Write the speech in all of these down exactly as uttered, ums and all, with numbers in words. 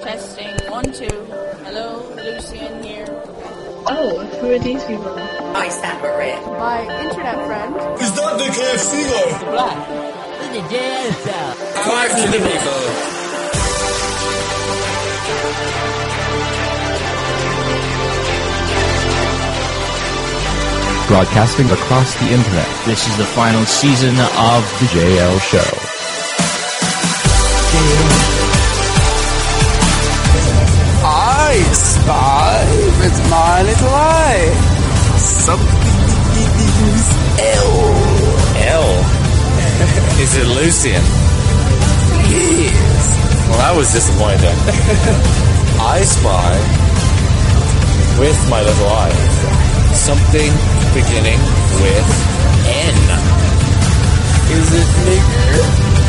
Testing, one, two. Hello, Lucian here. Oh, who are these people? I stand for red. My internet friend. Is that the K F C guy? The black. The J S L. Five to the people. Broadcasting across the internet. This is the final season of the J L Show. I spy with my little eye something's L. L? Is it Lucian? Yes. Well, that was disappointing. I spy with my little eye something beginning with N. Is it nigger?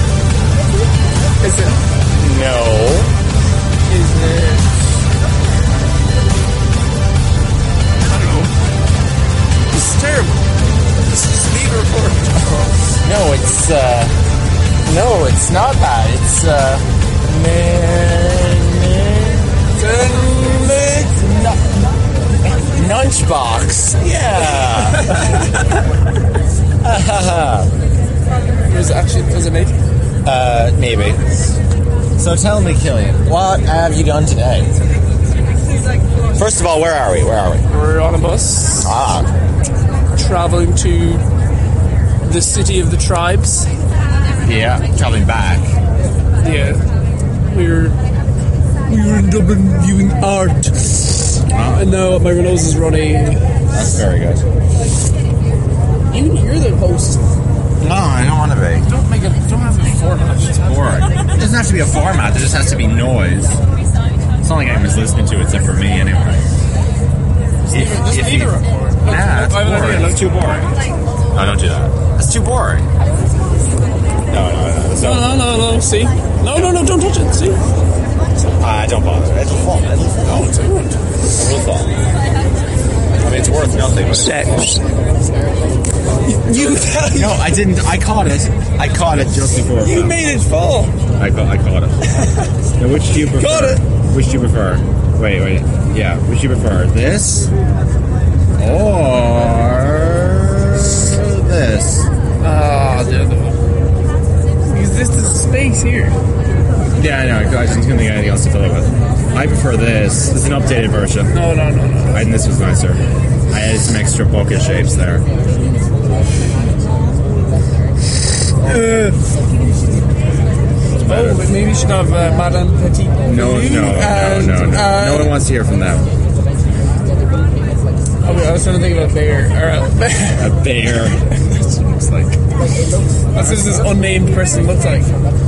Is it? No. Is it? I don't know. This is terrible. This is leave a report. No, it's, uh... No, it's not that. It's, uh... Lunchbox. Yeah. Was it actually, was it naked? Uh, maybe. So tell me, Killian, what have you done today? First of all, where are we? Where are we? We're on a bus. Ah. Traveling to the city of the tribes. Yeah, traveling back. Yeah. We're we were in Dublin viewing art. Oh. And now my nose is running. That's very good. You, you're the host. No, I don't want to be. Don't make it. Don't have a format. It's boring. It doesn't have to be a format. There just has to be noise. It's not like anyone's listening to it except for me, anyway. Just leave it- just leave it record. Nah, it's I have an boring. idea, It's too boring. No, don't do that. That's too boring. No, no, no. So, No, no, no, no. See? No, no, no. Don't touch it. See? uh, don't bother. It'll fall. It'll fall. Don't. It will fall. I mean, it's worth nothing. Sex. You. No, I didn't. I caught it. I caught it just before it You fell. made it fall. I caught, I caught it. Now, which do you prefer? Got it. Which do you prefer? Wait, wait. Yeah, which do you prefer? This? Or this? Ah, the other one. Because this is space here. Yeah, I know. I just couldn't think of anything else to fill it with. I prefer this. This is an updated version. No, no, no, no. I think this was nicer. I added some extra bucket shapes there. Uh, oh, but maybe you should have uh, Madame Petit. No, no, no, and, no, no. uh, No one wants to hear from them. Oh, wait, I was trying to think of a bear. Or a bear. A bear. That's what it looks like. That's what this unnamed person looks like.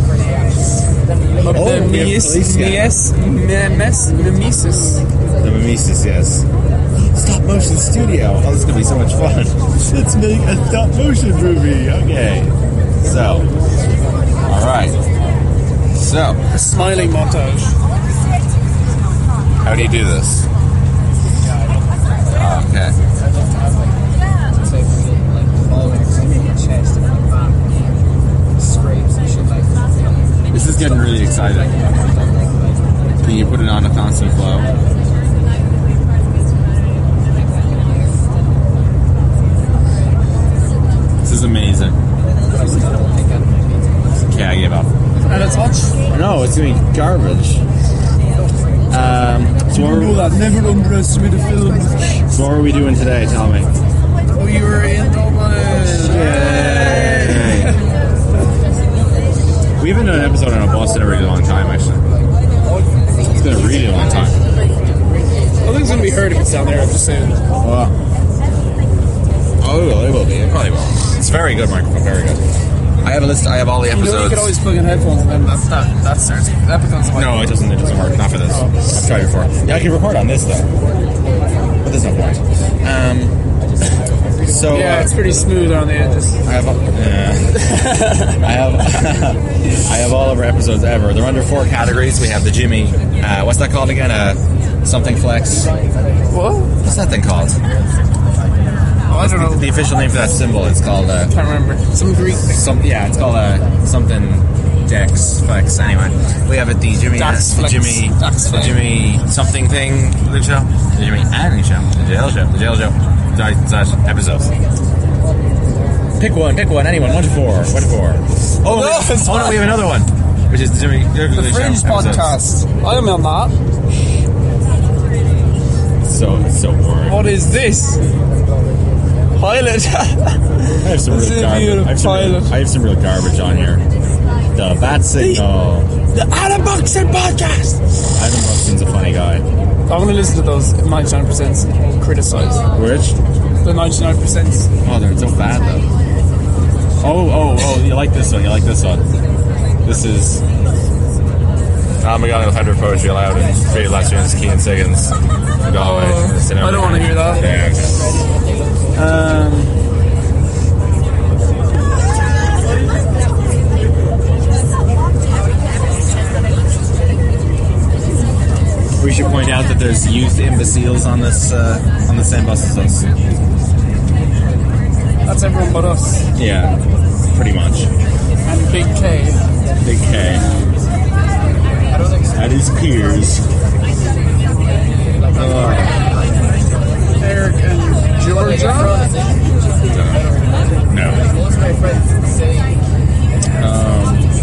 Of Oh, the we have Mies, police guy. Mies, Mimes, Mimesis. The Mimesis, yes. Stop motion studio. Oh, this is going to be so much fun. Let's make a stop motion movie. Okay. So. Alright. So. A smiling montage. How do you do this? Okay. This is getting really exciting. Can you put it on a constant flow? This is amazing. Okay, I give up. And a touch? No, it's gonna be garbage. Um, so what, know are, that. Never underestimate a film. so what are we doing today? Tell me. Oh, you were in Dublin. Yay. We haven't done an episode on a bus in a really long time, actually. It's been a really long time. I think it's going to be heard if it's down there, I'm just saying. Well, oh, it will, it will be. It probably will. It's very good microphone, very good. I have a list. I have all the You episodes. know, you could always plug in headphones and then that, that, that starts. That becomes like. No, it doesn't. It doesn't work. Not for this. I've tried it before. Yeah, I can record on this though, but there's no point. Um. So Yeah, uh, it's pretty smooth on the edges. I have. Uh, I have. I have all of our episodes ever. They're under four categories. We have the Jimmy. Uh, what's that called again? Uh, something flex. What? What's that thing called? Oh, I don't know. The official name for that symbol is called. Uh, Can't remember. Some Greek thing. some yeah, it's called uh, something Dex Flex. Anyway, we have it the Jimmy Dax the Flex. Jimmy Dax the Flex. Jimmy something thing Luke show, the Jimmy Annie show, the jail show, the jail show. Sorry, slash episodes. Pick one, pick one, anyone. One to four, one to four. Oh, No, we, it's oh no, fine. we have another one, which is the Jimmy The Fringe podcast. I'm on that. So it's so boring. What is this? Pilot. I have some This real is a garbage. beautiful I have some, real, pilot. I have some real garbage on here. The Bat Signal. The Adam Buxton podcast. Adam Buxton's a funny guy. I'm going to listen to those ninety-nine percent and criticise. Which? The ninety-nine percent. Oh, they're so bad though. Oh, oh, oh! You like this one? You like this one? This is. Oh my God! I've had poetry allowed in three last year's Keane Siggins. Go away. I don't want to hear that. Yeah, okay. Um, We should point out that there's youth imbeciles on this uh, on the same bus as us. that's everyone but us. Yeah, pretty much. And Big K. Big K. At his peers. Uh, Eric and Georgia. no. Um,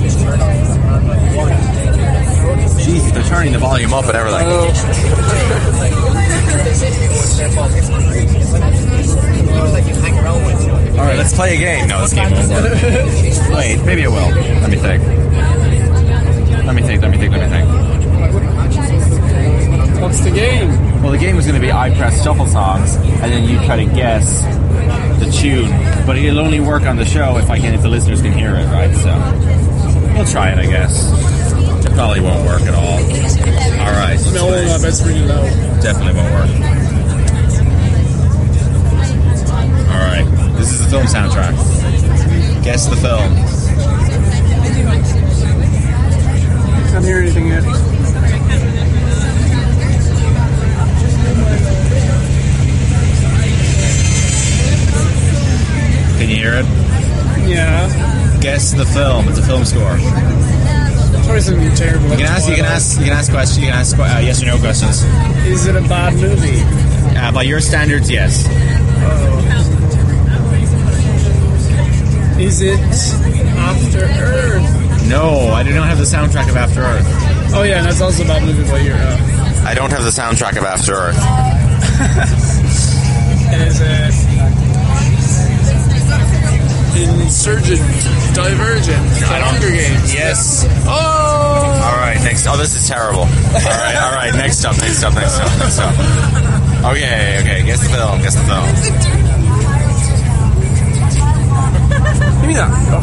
Jeez, they're turning the volume up and everything. Oh, Alright, let's play a game. No, this game won't work. Wait, maybe it will. Let me think. Let me think, let me think, let me think. what's the game? Well, the game was going to be I press shuffle songs, and then you try to guess the tune. But it'll only work on the show if I can, if the listeners can hear it, right? So we'll try it, I guess. It probably won't work at all. All right. let's No, play. no, that's really low. Definitely won't work. All right. This is the film soundtrack. Guess the film. Can't hear anything yet. Can you hear it? Yeah. Guess the film. It's a film score. Probably something terrible. You can ask. You can ask. You can ask questions. You can ask uh, yes or no questions. Is it a bad movie? Uh, by your standards, yes. Is it After Earth? No, I do not have the soundtrack of After Earth. Oh yeah, that's also a bad movie by your. Uh, I don't have the soundtrack of After Earth. is it Insurgent, Divergent, The Hunger Games? Yes. Oh. All right. Next. Oh, this is terrible. All right. All right. Next up. Next up. Next up. Next up. Okay. Okay. Guess the film. Guess the film. Give me that. Oh.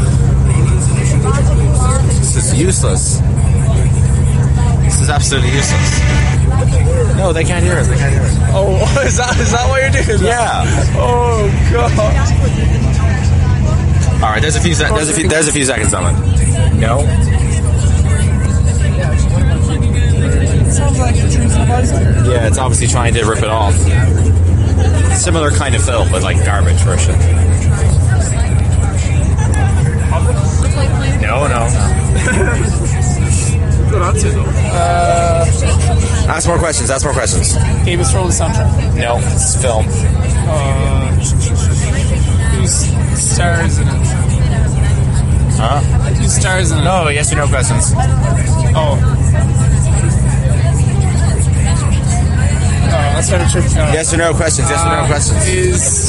This is useless. This is absolutely useless. No, they can't hear it. They can't hear it. Oh, is that is that why you're doing that? Yeah. Oh god. All right. There's a few. Se- there's a few. There's a few seconds on it. No. Sounds like the Trees of Iceland. Yeah, it's obviously trying to rip it off. Similar kind of film, but like garbage version. No, no. Good answer though. Uh, Ask more questions. Ask more questions. Game of Thrones soundtrack. No, it's film. Uh, who stars in it? Huh? Who stars in it? No, yes or no questions. Oh. Oh, that's kind of tricky. Uh, Yes or no questions. Yes or no questions. Is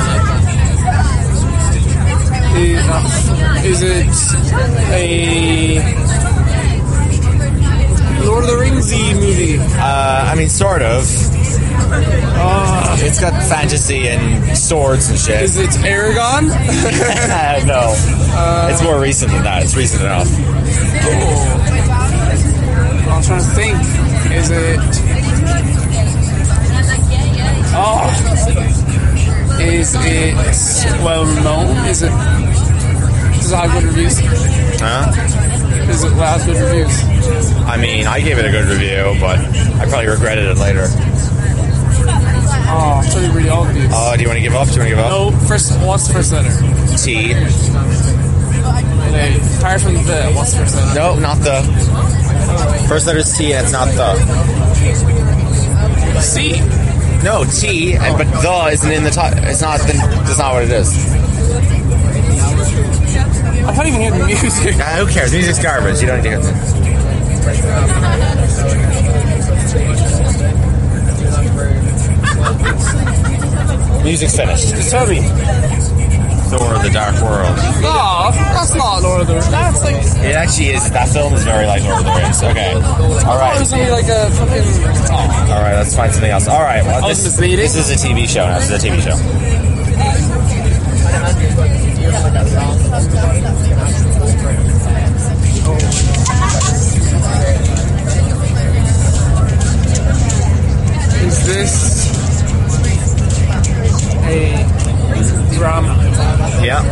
is, uh, is it a Lord of the Ringsy movie? Uh, I mean, sort of. Uh, It's got fantasy and swords and shit. is it Aragon? no. It's more recent than that. It's recent enough. I'm trying to think. Is it? Oh, is it well known? Is it? Does it have good reviews? Huh? Is it well, has good reviews? I mean, I gave it a good review, but I probably regretted it later. Oh, it's really really obvious. Oh, do you want to give up? Do you want to give up? No, first. What's the first letter? T. Okay, apart from the, what's the first letter? No, not the. First letter is T and it's not the. C. No, T, and, but the isn't in the top. It's not. The, that's not what it is. I can't even hear the music. Nah, who cares? Music's garbage. You don't need to hear it. Music's finished. Just tell me. Thor: The Dark World. No, that's not Lord of the Rings. That's like. It actually is. That film is very like Lord of the Rings. Okay. All right. It's only like a fucking. Oh. All right. Let's find something else. All right. Well, this, misleading. this is a T V show now. This is a T V show. Is this a drama? Yeah.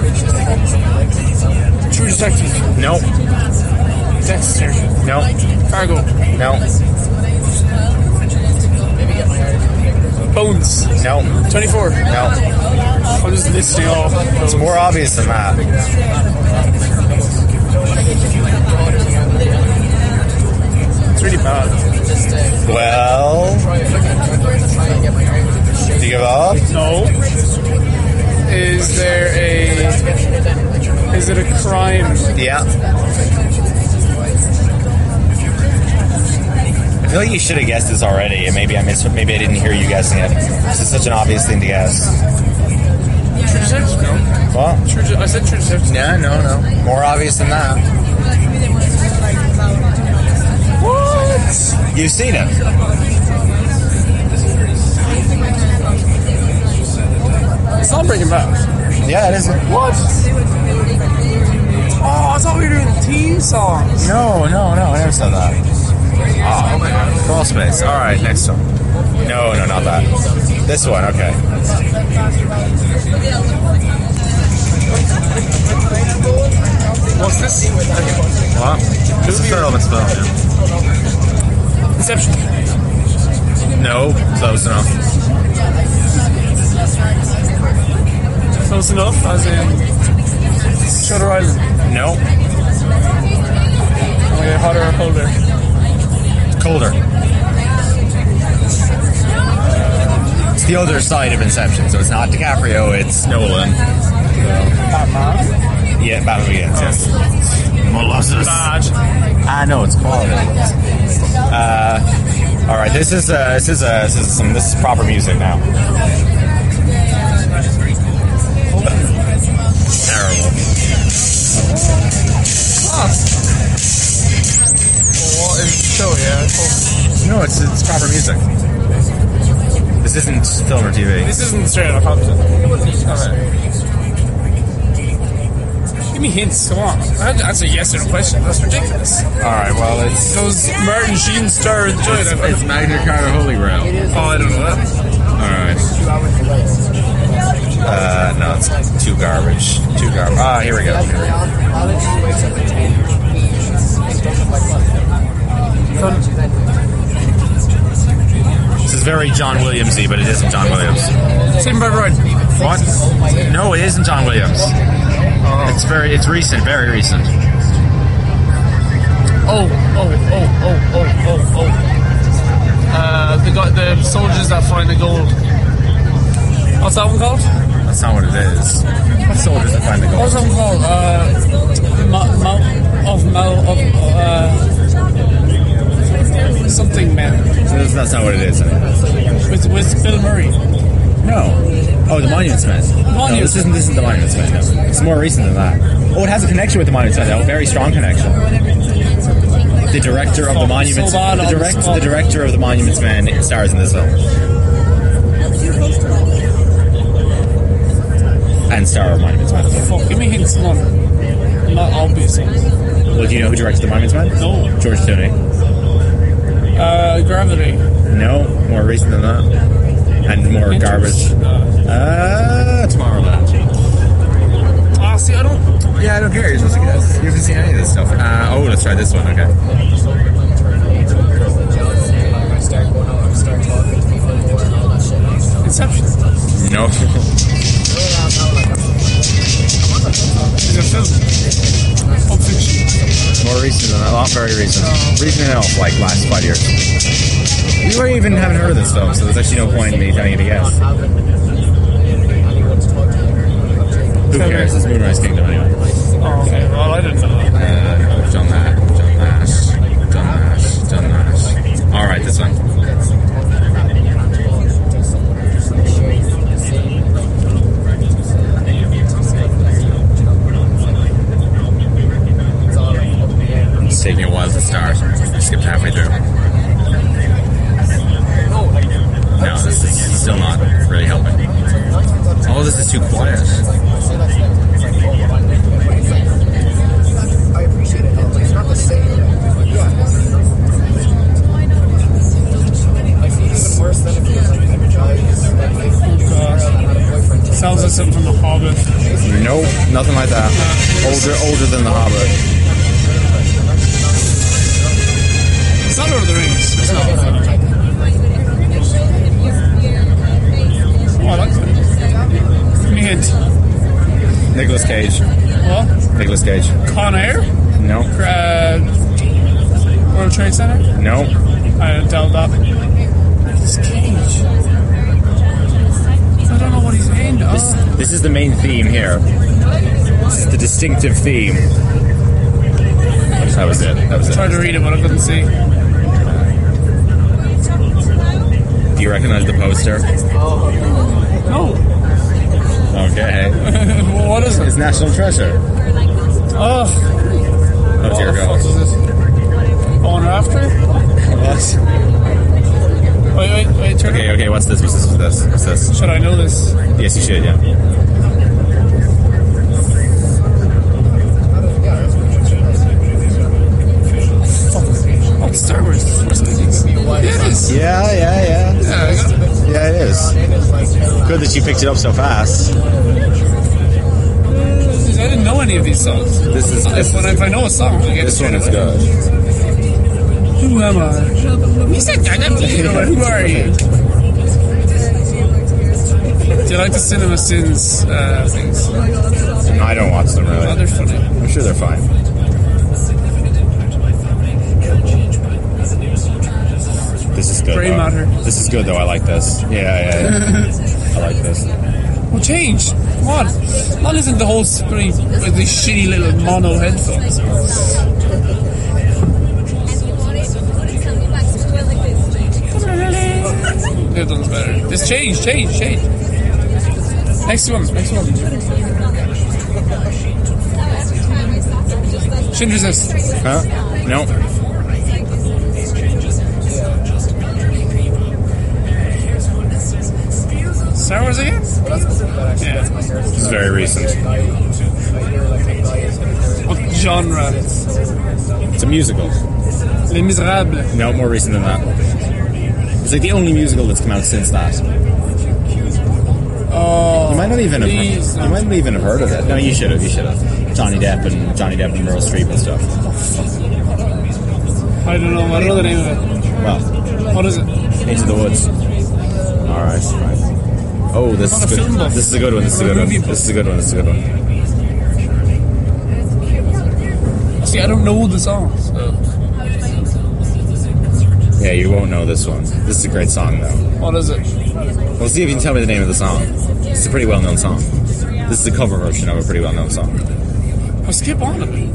True Detective. No. Dexter. No. Fargo. No. Bones. No. twenty-four. No. I'm just listing off. It's more obvious than that. It's really bad. Well, do you give up? No. Is there a... Is it a crime? Yeah. I feel like you should have guessed this already, and maybe I missed. Maybe I didn't hear you guessing it. This is such an obvious thing to guess. True Detective? No. What? True De- I said True Detective. No, no, no. More obvious than that. What? You've seen it. It's not Breaking Bad. Yeah, it is. What? Oh, I thought we were doing theme songs. No, no, no. I never said that. Oh, okay. Crawl Space. All right, next one. No, no, not that. This one. Okay. What's this? What? This is Feral Film. Inception. No, close enough. Close enough, as in Shutter Island. No. Okay, hotter or colder? Colder. It's the other side of Inception, so it's not DiCaprio, it's Nolan. Batman. Yeah, Batman Begins, yes. Molossus. Bad. Ah, no, it's quality. Uh, all right, this is uh, this is uh, this is some this is proper music now. Terrible. Oh. What is the show? Yeah. No, it's it's proper music. This isn't film or T V. This isn't straight out Compton. Okay. Give me hints, come on. I have to answer yes or no question. That's ridiculous. All right, well, it's Does Martin Sheen star in the joint? it's, it's Magna Carta Holy Grail. Oh, I don't know that. All right. Uh, no, it's too garbage. Too garbage. Ah, here we go. Here we go. This is very John Williamsy, but it isn't John Williams. Saving Private Ryan. What? No, it isn't John Williams. It's very, it's recent, very recent. Oh, oh, oh, oh, oh, oh, oh. Uh, the guy, the soldiers that find the gold. What's that one called? That's not what it is. What soldiers that find the gold? What's that one called? Uh, Ma- Ma- of Mal of uh, something man. That's, that's not what it is. With with Bill Murray. No. Oh, the Monuments Men. No, Monument. this isn't. This isn't the Monuments Men. No. It's more recent than that. Oh, it has a connection with the Monuments Men. Though. A very strong connection. The director of the Monuments. So bad the on direct. the spot. The director of the Monuments Men stars in this film. And star of Monuments Men. Fuck, give me hints, none. Not obvious ones. Well, do you know who directed the Monuments Men? No. George Clooney. Uh, Gravity. No, more recent than that. And more garbage. Uh, Tomorrowland. Ah, see, I don't. Yeah, I don't care. You're supposed to guess. You haven't seen any of this stuff. Uh, oh, let's try this one. Okay. Inception. No. Is it a film? very recent. Recent enough, like last five years. You even haven't heard of this film, so there's actually no point in me telling you to guess. Who cares? It's Moonrise Kingdom anyway. Oh, okay. Well, I didn't know. Uh, no, John Nash. John Nash. John Nash. John Nash. Alright, this one. It's taking a while to start. I skipped halfway through. No, this is still not really helping. Oh, this is too quiet. I appreciate it. It's not the same. I feel even worse than if it was like energized. Like, Sounds like something from The Hobbit. Nope, nothing like that. Older, older than The Hobbit. It's not Lord of the Rings. It's not. Oh, I like that. Give me a hint. Nicolas Cage. What? Nicolas Cage. Con Air? No. Uh, World Trade Center? No. I doubt that. Nicolas Cage. I don't know what he's in. This, Oh. this is the main theme here. This is the distinctive theme. That was it. That was I it. tried to read it, but I couldn't see. Do you recognize the poster? No. Okay. Well, what is it? It's National Treasure. Oh. Oh dear What God. is it? On After? What? Wait, wait, wait. Turn Okay, okay. What's this? What's this? What's this? What's this? Should I know this? Yes, you should. Yeah. Oh, Star Wars. Force Awakens. Yeah, it is. Yeah, yeah, yeah. Yeah, I got it. Yeah, it is. Good that you picked it up so fast. I didn't know any of these songs. This is this, When I, if I know a song, I get this it one is straight away. good. Who am I? You said that. Who are you? Do you like the Cinema Sins uh, things? No, I don't watch them Oh, really. they're funny. I'm sure they're fine. This is good. Grey though. matter. This is good though. I like this. Yeah, yeah, yeah. I like this. Well, change. What? Not isn't the whole screen with these shitty little mono headphones. That one's better. Just change, change, change. Next one, next one. Schindler's List. Huh? No. Star Wars again? Yeah. This is very recent. What genre? It's a musical. Les Miserables. No, more recent than that. It's like the only musical that's come out since that. Oh, You might not even have. please, You no. might not even have heard of it. No, you should have. You should have. Johnny Depp and Johnny Depp and Meryl Streep and stuff. I don't know. I don't know the name of it. Well, What is it? Into the Woods. All right. Right. Oh, this Not is a good. film buff. This is a good one. This is a good one. Movie buff. This is a good one. This is a good one. See, I don't know the songs. So. Yeah, you won't know this one. This is a great song though. What is it? We'll see if you can tell me the name of the song. It's a pretty well-known song. This is a cover version of a pretty well-known song. Oh, skip on a bit.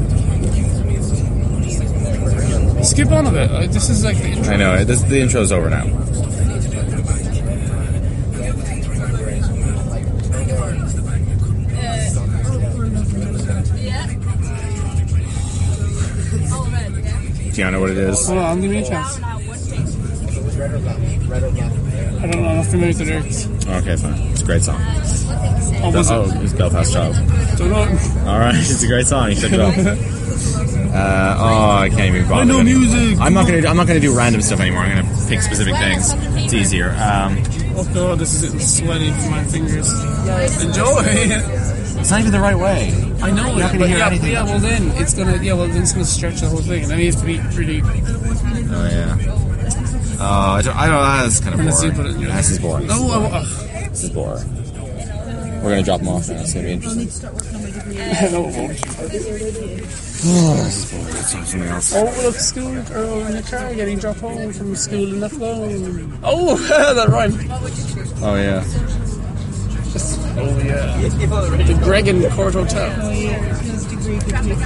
Skip on a bit. Uh, This is like the intro. I know. This, the intro's over now. Do you know what it is? Hold on, give me a chance. I don't know. I'm not familiar with the lyrics. Okay, fine. It's a great song. Oh, was Oh, it? it's Belfast Child. Don't know. All right, it's a great song. You should go. Uh, oh, I can't even bother. I know anymore. music. I'm not gonna. I'm not gonna do random stuff anymore. I'm gonna pick specific things. It's easier. Um, Oh god, this is getting sweaty from my fingers. Enjoy. it's not even the right way. I know You're not it, gonna but hear yeah, anything. yeah. Well, then it's gonna. Yeah, well, then it's gonna stretch the whole thing, and then you have to be really. Oh yeah. Oh, I don't. I don't. That's kind of Let's see, boring. put it in your- This is boring. No, I, uh, This is boring. We're gonna drop them off now. It's gonna be interesting. no, it won't. Something else. Oh, look, school girl in the car getting dropped home from school in the flow. Oh, that rhymed. Oh yeah. Oh, yeah. The Gregan Court Hotel. Oh, yeah. His degree could be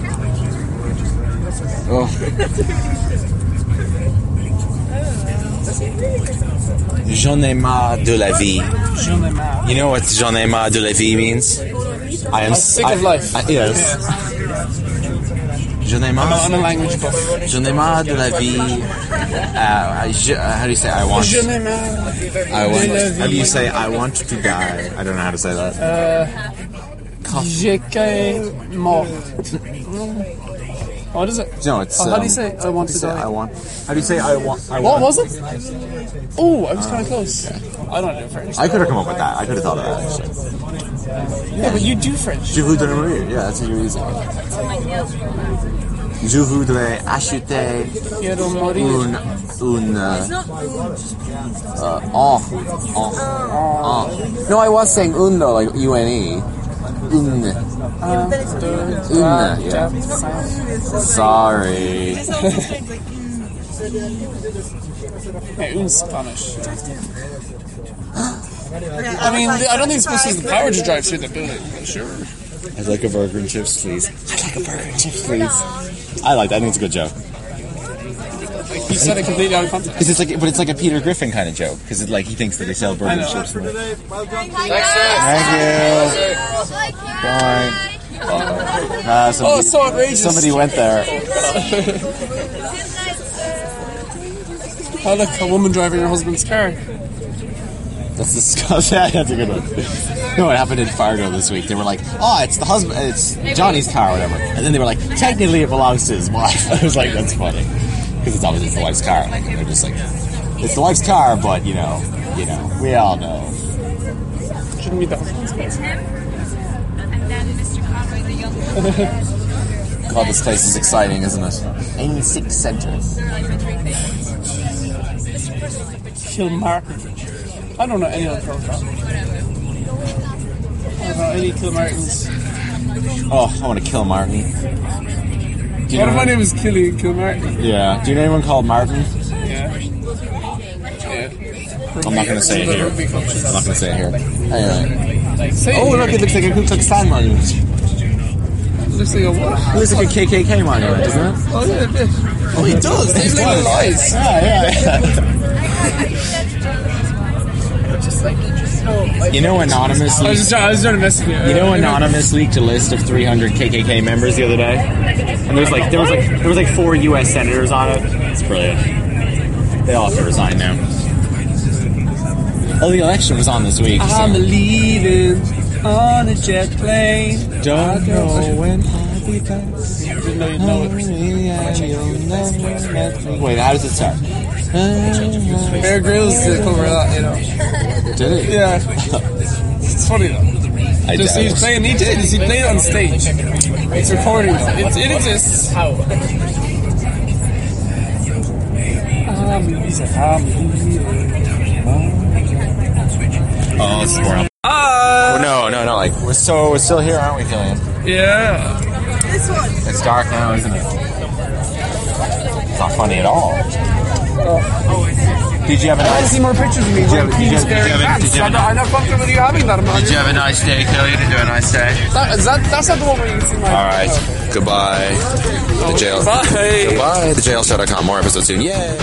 Oh. J'en ai marre de la vie. J'en ai marre. You know what j'en ai marre de la vie means? I am I'm sick I, of life. I, yes. J'en ai I'm marre. not on a language buff. J'en ai marre de la vie. Uh, je, uh, how do you say I want? J'en ai marre. I want. How do you say I want to die? I don't know how to say that. Uh, J'ai mort. What is it? No, it's. Oh, how do um, you say I want to say die? I want. How do you say I want? I What want? was it? Oh, I was kind of close. I don't do French. I could have come up with that. I could have thought of that actually. Yeah, but you do French. Je voudrais mourir. Yeah, that's what you're using. Je voudrais acheter Quiero morir. un un uh, uh, oh, oh, oh. No, I was saying un though, like U N E. Un. Uh, Un. Yeah. Sorry. Yeah, un Spanish. I mean, I don't think it's supposed to use the power to drive through the building, but sure. I'd like a burger and chips, please. I'd like a burger and chips, please. I like that. I think it's a good joke. You said it completely out of context. Because it's like, but it's like a Peter Griffin kind of joke. Because like he thinks that they sell burger and chips. And Thank you. Bye. Uh, somebody, Oh, so outrageous. Somebody went there. Oh, look, a woman driving her husband's car. That's disgusting. That's a good one. You know what happened in Fargo this week? They were like, "Oh, it's the husband, it's Johnny's car, or whatever." And then they were like, "Technically, it belongs to his wife." I was like, "That's funny," because it's obviously it's the wife's car. Like they're just like, it's the wife's car, but you know, you know, we all know. Shouldn't be the husband's car. God, this place is exciting, isn't it? eighty-six Center. Kilmartin. I don't know any other program. I don't know any Kilmartins. Oh, I want to kill Martin. Do you What know if my name is Killy Kilmartin? Yeah. Do you know anyone called Martin? Yeah. Yeah. I'm not going to say it here. I'm not going to say it here. Anyway. Say Oh, it look, here. it looks like a Ku Klux Klan monument. It looks like a what? It looks like a K K K monument, doesn't it? Oh, yeah, a bit. Oh, it does. It's like little eyes. Yeah, yeah, yeah. You know, Anonymous I was leaked, just trying, I was trying to mess with you. you know, Anonymous leaked a list of three hundred K K K members the other day, and there's like there was like there was like four U S senators on it. It's brilliant. They all have to resign now. Oh, the election was on this week. So. I'm leaving on a jet plane. Don't know when I'll be back. Didn't know you'd know it. Wait, how does it start? Bear Grylls did cover that, you know. Did it? Yeah. It's funny though. I Just doubt he's it. playing. He did. He played it on stage. It's recording. Though. It, it exists. How? Oh, this is more. Ah. Oh, no, no, no. Like we're so we're still here, aren't we, Killian? Yeah. It's dark now, isn't it? It's not funny at all. Did you have a I want to nice? see more pictures of me. Did you have- with did you have- penis bearing did you have- pants. did you have- I'm not- I'm not comfortable with you having that. I'm not. Did you have a nice day, Killian? Did you have a nice day? That, is that, that's not the one where you can see my. All right. Goodbye. The jail. Bye. Goodbye. The jail show dot com. More episodes soon. Yay.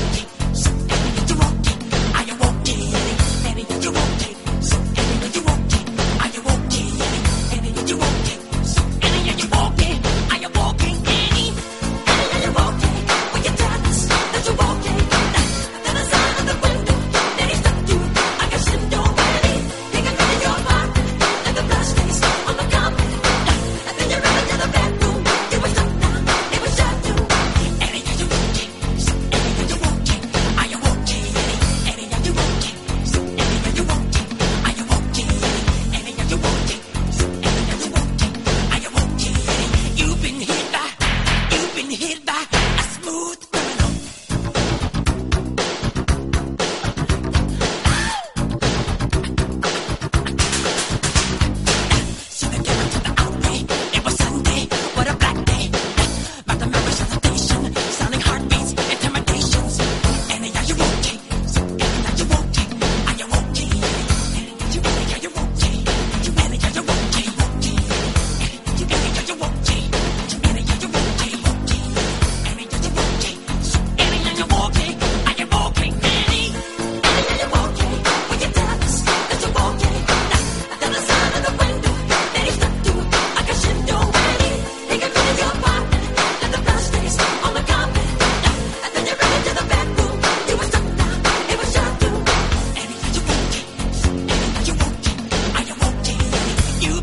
You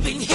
jumping